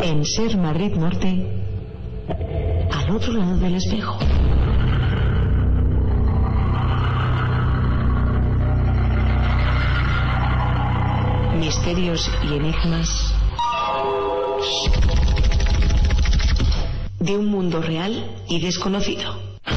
En Ser Madrid Norte, al otro lado del espejo. Misterios y enigmas de un mundo real y desconocido.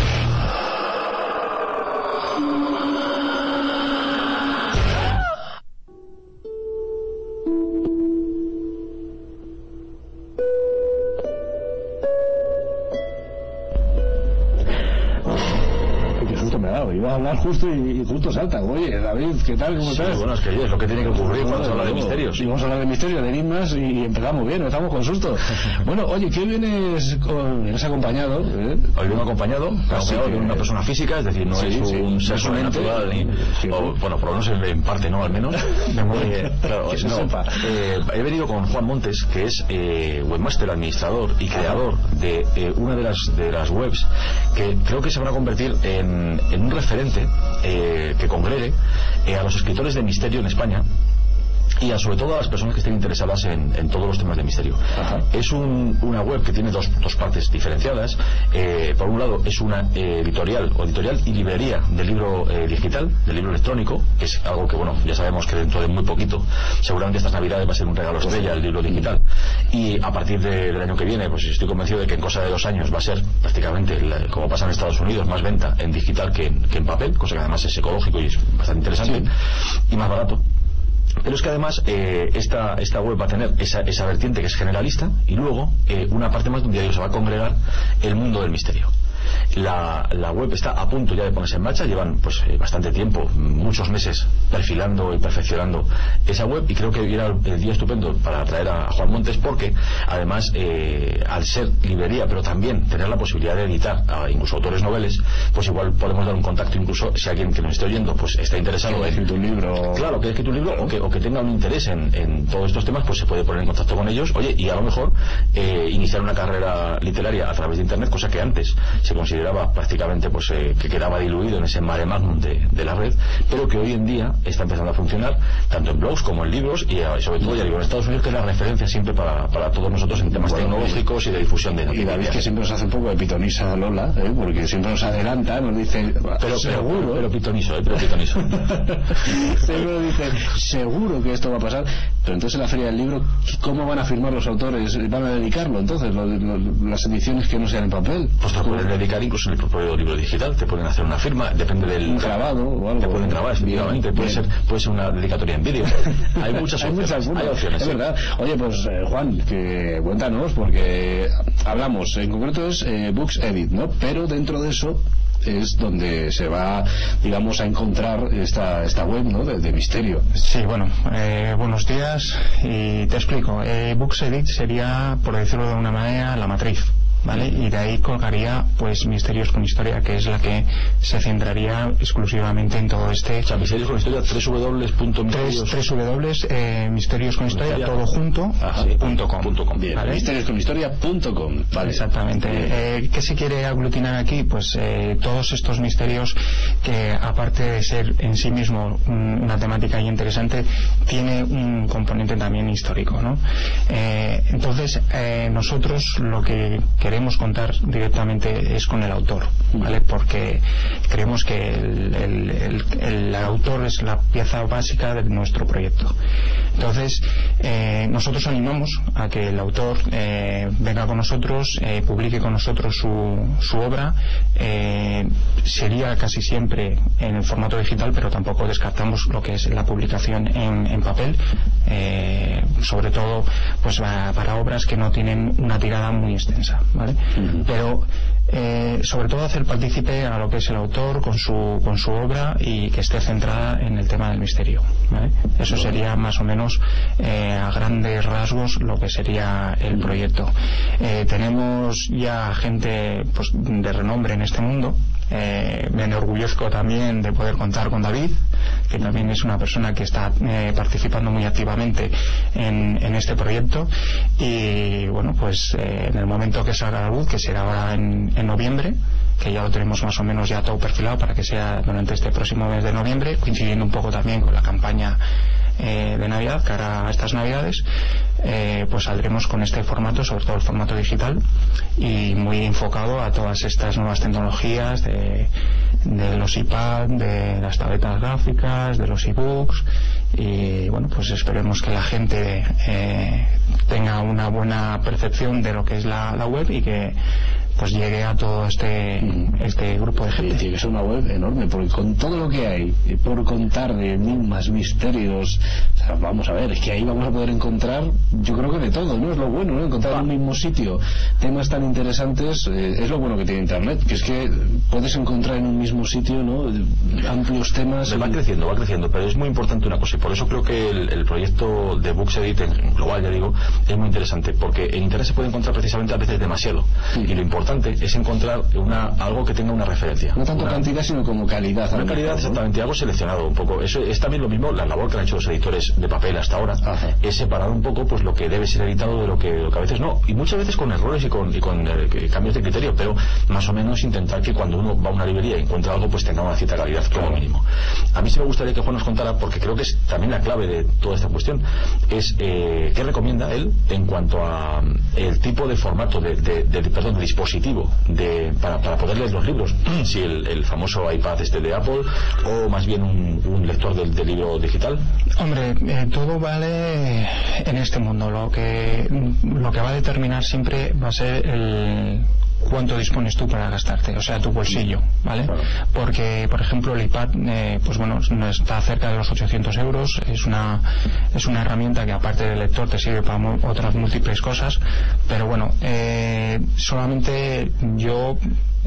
Iba a hablar justo y justo salta. Oye, David, ¿qué tal? ¿Cómo estás? Bueno, es que es lo que tiene que ocurrir cuando se habla de misterios. Y vamos a hablar de misterios, de enigmas, y empezamos bien, estamos con susto. Bueno, oye, ¿qué vienes acompañado? Hoy vengo acompañado de una persona física, es decir, no es un ser sobrenatural, bueno, por lo menos en parte no, al menos. Claro, he venido con Juan Montes, que es webmaster, administrador y creador de una de las webs que creo que se van a convertir en un referente que congregue a los escritores de misterio en España y sobre todo a las personas que estén interesadas en todos los temas de misterio. Es una web que tiene dos partes diferenciadas. Por un lado es una editorial y librería del libro digital, del libro electrónico, que es algo que, bueno, ya sabemos que dentro de muy poquito, seguramente estas navidades va a ser un regalo estrella el libro digital, y a partir del año que viene, pues estoy convencido de que en cosa de 2 años va a ser prácticamente, como pasa en Estados Unidos, más venta en digital que en papel, cosa que además es ecológico y es bastante interesante, y más barato. Pero es que además esta web va a tener esa vertiente que es generalista, y luego una parte más donde se va a congregar el mundo del misterio. La web está a punto ya de ponerse en marcha. Llevan pues bastante tiempo, muchos meses, perfilando y perfeccionando esa web, y creo que era el día estupendo para traer a Juan Montes, porque además al ser librería, pero también tener la posibilidad de editar a incluso autores noveles, pues igual podemos dar un contacto, incluso si alguien que nos esté oyendo pues está interesado en escrito un libro, claro, que ha escrito un libro, o que tenga un interés en todos estos temas, pues se puede poner en contacto con ellos, oye, y a lo mejor iniciar una carrera literaria a través de internet, cosa que antes se consideraba prácticamente pues que quedaba diluido en ese mare magnum de la red, pero que hoy en día está empezando a funcionar tanto en blogs como en libros, y sobre todo, ya digo, en Estados Unidos, que es la referencia siempre para todos nosotros en temas tecnológicos y de difusión de noticias. Y David, que siempre nos hace un poco de pitonisa Lola, porque siempre nos adelanta, nos dice pero pitoniso. Siempre nos dice seguro que esto va a pasar. Pero entonces en la Feria del Libro, ¿cómo van a firmar los autores? ¿Van a dedicarlo entonces las ediciones que no sean en papel? Pues te pueden dedicar incluso en el propio libro digital, te pueden hacer una firma, depende del... un grabado o algo. Te pueden grabar, efectivamente, puede ser una dedicatoria en vídeo. Hay muchas opciones. Hay opciones, es verdad. Oye, pues Juan, que cuéntanos, porque hablamos, en concreto es Books Edit, ¿no? Pero dentro de eso es donde se va, digamos, a encontrar esta web, ¿no? de misterio. Sí, bueno, buenos días, y te explico. Books Edit sería, por decirlo de una manera, la matriz, ¿vale? Y de ahí colgaría pues Misterios con Historia, que es la que se centraría exclusivamente en todo este... O sea, Misterios con Historia, Misterios con Historia, todo junto, .com. Bien, ¿vale? Misteriosconhistoria.com, vale. Exactamente. ¿Qué se quiere aglutinar aquí? Pues todos estos misterios que, aparte de ser en sí mismo una temática interesante, tiene un componente también histórico, ¿no? Entonces, nosotros lo que queremos contar directamente es con el autor, ¿vale? Porque creemos que el autor es la pieza básica de nuestro proyecto. Entonces, nosotros animamos a que el autor venga con nosotros, publique con nosotros su obra. Sería casi siempre en el formato digital, pero tampoco descartamos lo que es la publicación en papel, sobre todo pues para obras que no tienen una tirada muy extensa, ¿vale? Pero sobre todo hacer partícipe a lo que es el autor con su obra, y que esté centrada en el tema del misterio, ¿vale? Eso sería más o menos a grandes rasgos lo que sería el proyecto. Tenemos ya gente pues de renombre en este mundo. Me enorgullezco también de poder contar con David, que también es una persona que está participando muy activamente en este proyecto, y bueno, pues en el momento que salga a la luz, que será ahora en noviembre, que ya lo tenemos más o menos ya todo perfilado para que sea durante este próximo mes de noviembre, coincidiendo un poco también con la campaña de Navidad, cara a estas Navidades, pues saldremos con este formato, sobre todo el formato digital, y muy enfocado a todas estas nuevas tecnologías de los iPad, de las tabletas gráficas, de los ebooks, y bueno, pues esperemos que la gente tenga una buena percepción de lo que es la web y que pues llegue a todo este grupo de gente. Tiene que ser una web enorme, porque con todo lo que hay por contar de enigmas, misterios, o sea, vamos a ver, es que ahí vamos a poder encontrar, yo creo que de todo, ¿no? Es lo bueno, ¿no? Encontrar en un mismo sitio temas tan interesantes, es lo bueno que tiene Internet, que es que puedes encontrar en un mismo sitio, ¿no? Amplios temas. Va creciendo, pero es muy importante una cosa, y por eso creo que el proyecto de BooksEdit en global, ya digo, es muy interesante, porque en Internet se puede encontrar precisamente a veces demasiado, y lo importante es encontrar algo que tenga una referencia. No tanto cantidad, sino como calidad. Una calidad, exactamente, algo seleccionado un poco. Eso es también lo mismo, la labor que han hecho los editores de papel hasta ahora. Ajá. Es separar un poco pues lo que debe ser editado de lo que a veces no. Y muchas veces con errores y con cambios de criterio, pero más o menos intentar que cuando uno va a una librería y encuentra algo, pues tenga una cierta calidad, como mínimo. A mí sí me gustaría que Juan nos contara, porque creo que es también la clave de toda esta cuestión, es qué recomienda él en cuanto a el tipo de formato de dispositivo para poder leer los libros, si el famoso iPad de Apple, o más bien un lector del libro digital. Hombre, todo vale en este mundo. Lo que va a determinar siempre va a ser cuánto dispones tú para gastarte, o sea, tu bolsillo, ¿vale? Claro. Porque, por ejemplo, el iPad, pues bueno, no está cerca de los 800 euros, es una herramienta que aparte del lector te sirve para otras múltiples cosas, pero bueno, solamente yo,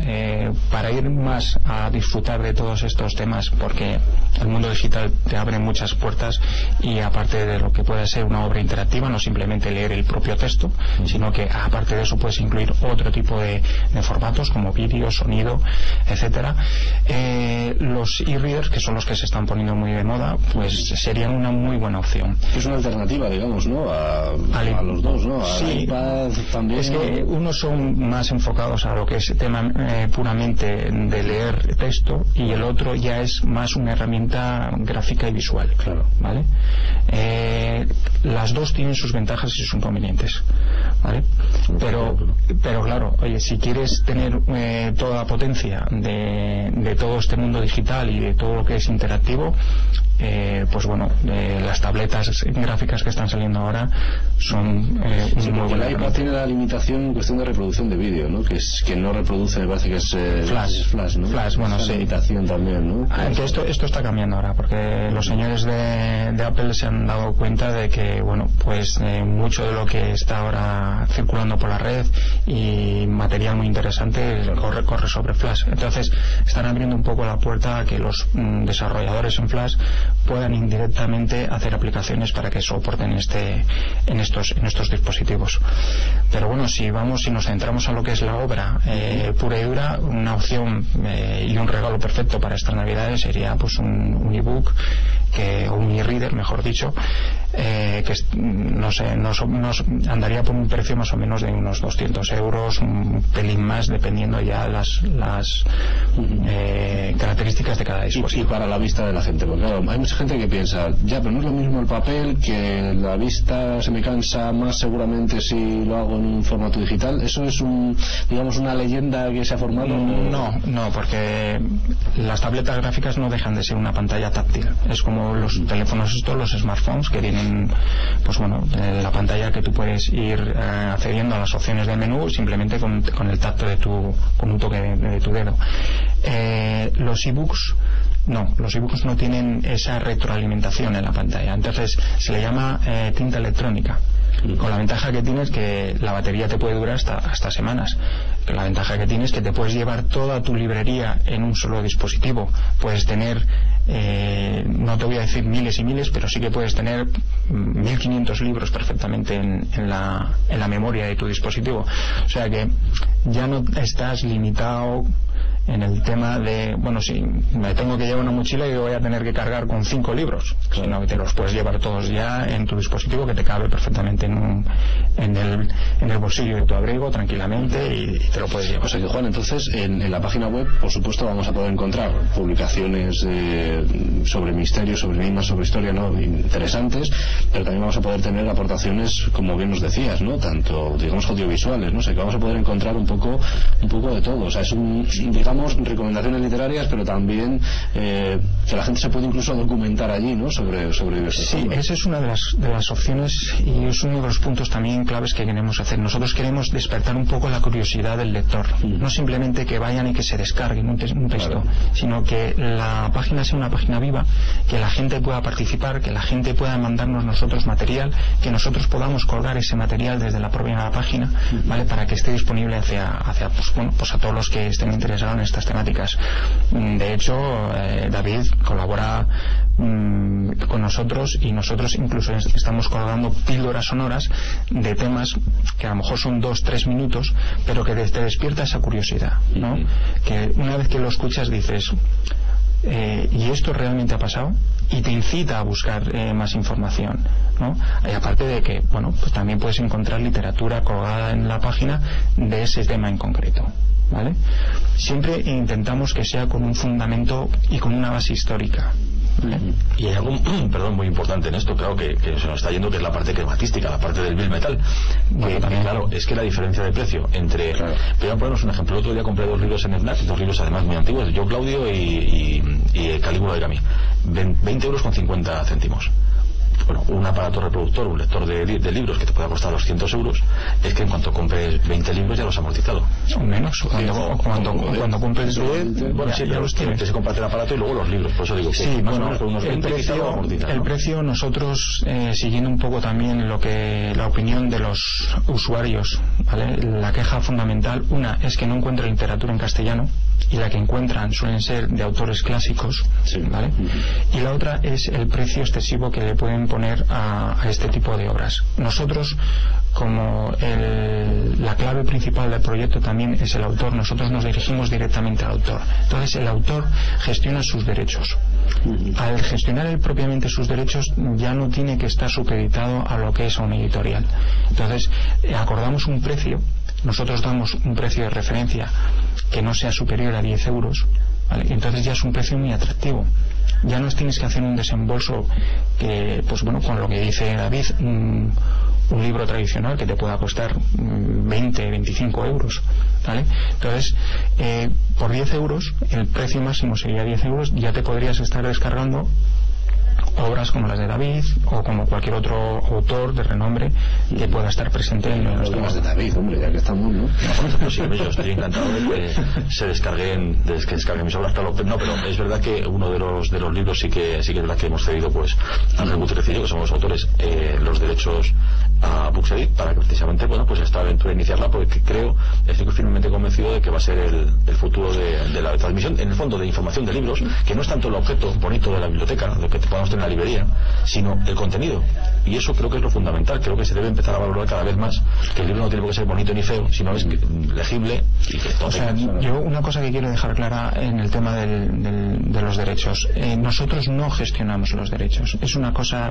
para ir más a disfrutar de todos estos temas, porque el mundo digital te abre muchas puertas, y aparte de lo que puede ser una obra interactiva, no simplemente leer el propio texto, sino que aparte de eso puedes incluir otro tipo de formatos como vídeo, sonido, etcétera. Los e-readers, que son los que se están poniendo muy de moda, pues serían una muy buena opción. Es una alternativa, digamos, ¿no? A los dos, ¿no? Sí, iPad también. Es que unos son más enfocados a lo que es tema puramente de leer texto, y el otro ya es más una herramienta gráfica y visual. Claro. ¿Vale? Las dos tienen sus ventajas y sus inconvenientes, ¿vale? Pero claro, oye, si quieres tener toda la potencia de todo este mundo digital y de todo lo que es interactivo, pues bueno, las tabletas gráficas que están saliendo ahora son muy buenas. El iPad tiene la limitación en cuestión de reproducción de vídeo, ¿no? Que no reproduce, me parece que es Flash, ¿no? Flash, bueno, esa limitación también, ¿no? Esto está cambiando ahora, porque los señores de Apple se han dado cuenta de que, bueno, pues mucho de lo que está ahora circulando por la red y material muy interesante corre sobre Flash. Entonces están abriendo un poco la puerta a que los desarrolladores en Flash puedan indirectamente hacer aplicaciones para que soporten en estos dispositivos. Pero bueno, si nos centramos a lo que es la obra pura y dura, una opción y un regalo perfecto para estas navidades sería pues un ebook o un e-reader, mejor dicho, que no sé, nos andaría por un precio más o menos de unos 200 euros, un pelín más, dependiendo ya las características de cada dispositivo. Y para la vista de la gente, porque claro, hay mucha gente que piensa, ya, pero no es lo mismo el papel, que la vista se me cansa más seguramente si lo hago en un formato digital. ¿Eso es una leyenda que se ha formado? No, porque las tabletas gráficas no dejan de ser una pantalla táctil. Es como los teléfonos los smartphones, que tienen, pues bueno, la pantalla que tú puedes ir accediendo a las opciones del menú simplemente con el tacto con un toque de tu dedo. Los ebooks no tienen esa retroalimentación en la pantalla, entonces se le llama tinta electrónica, con la ventaja que tienes que la batería te puede durar hasta semanas. La ventaja que tienes es que te puedes llevar toda tu librería en un solo dispositivo. Puedes tener, no te voy a decir miles y miles, pero sí que puedes tener 1500 libros perfectamente en la memoria de tu dispositivo. O sea que ya no estás limitado en el tema de, bueno, si me tengo que llevar una mochila y voy a tener que cargar con 5 libros, sino que te los puedes llevar todos ya en tu dispositivo, que te cabe perfectamente en el bolsillo de tu abrigo tranquilamente, y te lo puedes llevar. O sea que, Juan, entonces en la página web, por supuesto, vamos a poder encontrar publicaciones sobre misterios, sobre enigmas, sobre historia, ¿no?, interesantes, pero también vamos a poder tener aportaciones, como bien nos decías, ¿no?, tanto, digamos, audiovisuales, ¿no? O sea que vamos a poder encontrar un poco de todo. O sea, es digamos, recomendaciones literarias, pero también que la gente se puede incluso documentar allí, ¿no?, sobre diversos temas. Esa es una de las opciones, y es uno de los puntos también claves que queremos hacer. Nosotros queremos despertar un poco la curiosidad del lector, no simplemente que vayan y que se descarguen un texto, sino que la página sea una página viva, que la gente pueda participar, que la gente pueda mandarnos nosotros material, que nosotros podamos colgar ese material desde la propia página, ¿vale?, para que esté disponible hacia pues a todos los que estén interesados en estas temáticas. De hecho, David colabora con nosotros, y nosotros incluso estamos colgando píldoras sonoras de temas que a lo mejor son 2-3 minutos, pero que te despierta esa curiosidad, ¿no? Que una vez que lo escuchas dices, ¿y esto realmente ha pasado? Y te incita a buscar más información, ¿no? Y aparte de que, bueno, pues también puedes encontrar literatura colgada en la página de ese tema en concreto, ¿vale? Siempre intentamos que sea con un fundamento y con una base histórica, ¿vale? Y hay algo, perdón, muy importante en esto, claro, que se nos está yendo, que es la parte crematística, la parte del bill metal, que claro, es que la diferencia de precio entre, voy a ponernos un ejemplo. El otro día compré 2 libros en FNAC, 2 libros además muy antiguos, de Yo Claudio y Calígula de Gami, 20 euros con 50 céntimos. Bueno, un aparato reproductor, un lector de libros que te pueda costar 200 euros, es que en cuanto compres 20 libros ya los has amortizado. O menos, cuando compres 10, bueno, sí, pero tienes que comprarte el aparato y luego los libros, por eso digo que sí, más bueno, o menos con unos 20 el precio nosotros, siguiendo un poco también la opinión de los usuarios, ¿vale? La queja fundamental, una es que no encuentran literatura en castellano, y la que encuentran suelen ser de autores clásicos, ¿vale? Y la otra es el precio excesivo que le pueden poner a este tipo de obras. Nosotros, como la clave principal del proyecto también es el autor, nosotros nos dirigimos directamente al autor. Entonces el autor gestiona sus derechos. Al gestionar él propiamente sus derechos, ya no tiene que estar supeditado a lo que es a una editorial. Entonces acordamos un precio, nosotros damos un precio de referencia que no sea superior a 10 euros, ¿vale? Entonces ya es un precio muy atractivo. Ya no tienes que hacer un desembolso que, pues bueno, con lo que dice David, un libro tradicional que te pueda costar 20, 25 euros, ¿vale? Entonces, por 10 euros, el precio máximo sería 10 euros, ya te podrías estar descargando obras como las de David o como cualquier otro autor de renombre que pueda estar presente en los temas de David, hombre, ya que estamos, ¿no? Pues sí, yo estoy encantado de que se descarguen mis obras, claro, no, pero es verdad que uno de los libros sí que es verdad que hemos cedido pues a Ángel Gutiérrez y yo, que somos los autores, los derechos a Books Edit, para que precisamente, bueno, pues esta aventura iniciarla, porque estoy firmemente convencido de que va a ser el futuro de la transmisión, en el fondo, de información de libros, que no es tanto el objeto bonito de la biblioteca, lo que podamos tener en la librería, sino el contenido. Y eso creo que es lo fundamental. Creo que se debe empezar a valorar cada vez más que el libro no tiene por qué ser bonito ni feo, sino es legible y que todo. O sea, yo una cosa que quiero dejar clara en el tema de los derechos, nosotros no gestionamos los derechos. Es una cosa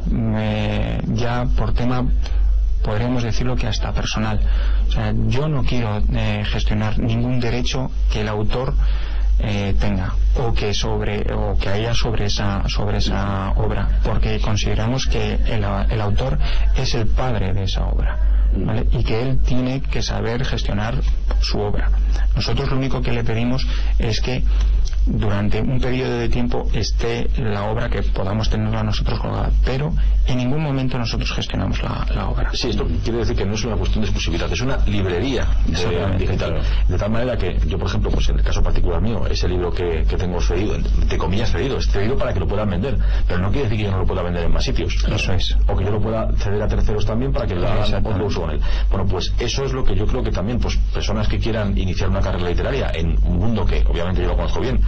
ya por tema, podríamos decirlo que hasta personal. O sea, yo no quiero gestionar ningún derecho que el autor tenga o que haya sobre esa obra, porque consideramos que el autor es el padre de esa obra, ¿vale? Y que él tiene que saber gestionar su obra. Nosotros lo único que le pedimos es que durante un periodo de tiempo esté la obra, que podamos tenerla nosotros colgada, pero en ningún momento nosotros gestionamos la obra. Sí, esto quiere decir que no es una cuestión de exclusividad, es una librería digital. Claro. De tal manera que yo, por ejemplo, pues en el caso particular mío, ese libro que tengo cedido, entre comillas cedido, es cedido para que lo puedan vender, pero no quiere decir que yo no lo pueda vender en más sitios. Eso es. O que yo lo pueda ceder a terceros también para que lo hagan otro uso con él. Bueno, pues eso es lo que yo creo que también, pues personas que quieran iniciar una carrera literaria en un mundo que obviamente yo lo conozco bien,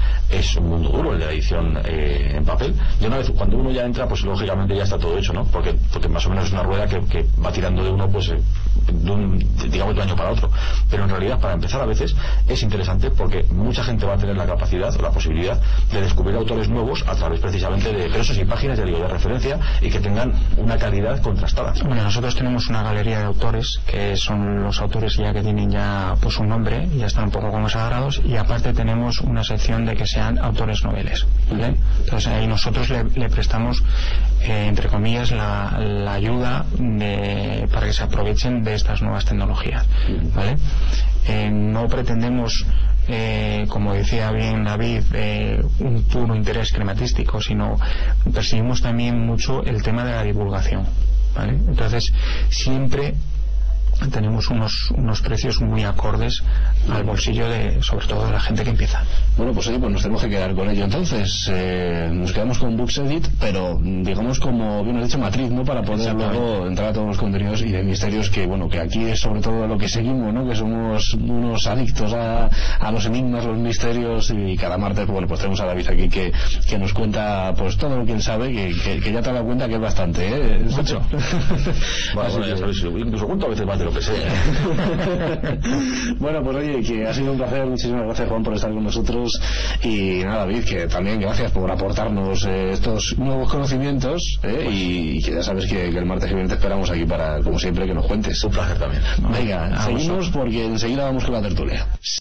es un mundo duro el de la edición en papel. Y una vez, cuando uno ya entra, pues lógicamente ya está todo hecho, ¿no? Porque más o menos es una rueda que va tirando de uno, pues digamos de un año para otro. Pero en realidad, para empezar, a veces es interesante porque mucha gente va a tener la capacidad o la posibilidad de descubrir autores nuevos a través precisamente de, pero eso sí, páginas de referencia y que tengan una calidad contrastada. Bueno, nosotros tenemos una galería de autores que son los autores ya que tienen ya pues un nombre, ya están un poco consagrados, y aparte tenemos una sección de que sean autores noveles, ¿vale? Entonces ahí nosotros le prestamos entre comillas la ayuda para que se aprovechen de estas nuevas tecnologías, ¿vale? No pretendemos como decía bien David, un puro interés crematístico, sino perseguimos también mucho el tema de la divulgación, ¿vale? Entonces siempre tenemos unos precios muy acordes al bolsillo sobre todo de la gente que empieza. Bueno, pues oye, pues nos tenemos que quedar con ello. Entonces nos quedamos con Books Edit, pero digamos como bien has dicho, matriz, ¿no? Para poder luego entrar a todos los contenidos y de misterios que, bueno, que aquí es sobre todo lo que seguimos, ¿no? Que somos unos adictos a los enigmas, los misterios, y cada martes, bueno, pues tenemos a David aquí que nos cuenta pues todo lo que él sabe, que ya te has dado cuenta que es bastante, ¿eh? Mucho. Bueno, ya sabes, incluso cuento a veces más de lo que sé. Bueno, pues oye, que ha sido un placer. Muchísimas gracias, Juan, por estar con nosotros. Y nada, David, que también gracias por aportarnos estos nuevos conocimientos, y que ya sabes que el martes que viene te esperamos aquí para, como siempre, que nos cuentes. Un placer también. Venga, seguimos porque enseguida vamos con la tertulia.